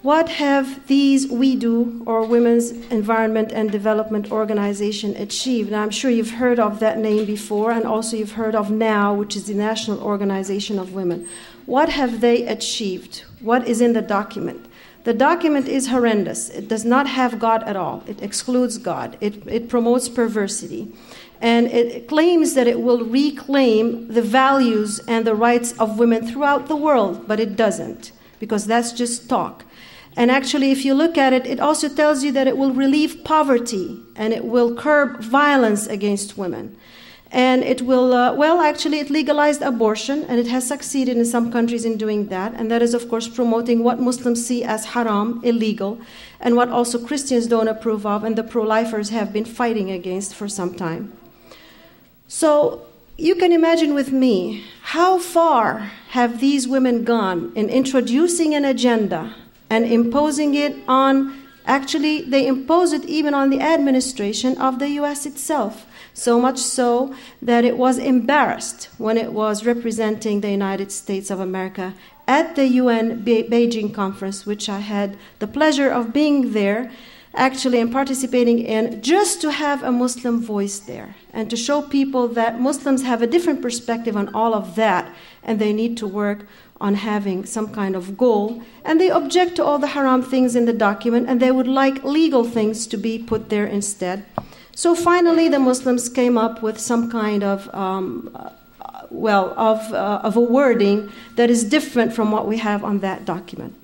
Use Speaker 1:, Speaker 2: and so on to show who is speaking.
Speaker 1: what have these WEDO, or Women's Environment and Development Organization, achieved? And I'm sure you've heard of that name before, and also you've heard of NOW, which is the National Organization of Women. What have they achieved? What is in the document? The document is horrendous. It does not have God at all. It excludes God. It promotes perversity. And it claims that it will reclaim the values and the rights of women throughout the world, but it doesn't, because that's just talk. And actually, if you look at it, it also tells you that it will relieve poverty and it will curb violence against women. And it will, actually, it legalized abortion, and it has succeeded in some countries in doing that. And that is, of course, promoting what Muslims see as haram, illegal, and what also Christians don't approve of, and the pro-lifers have been fighting against for some time. So you can imagine with me, how far have these women gone in introducing an agenda and imposing it on, actually, they impose it even on the administration of the U.S. itself. So much so that it was embarrassed when it was representing the United States of America at the UN Beijing conference, which I had the pleasure of being there, actually, and participating in, just to have a Muslim voice there and to show people that Muslims have a different perspective on all of that, and they need to work on having some kind of goal. And they object to all the haram things in the document, and they would like legal things to be put there instead. So finally, the Muslims came up with some kind of a wording that is different from what we have on that document.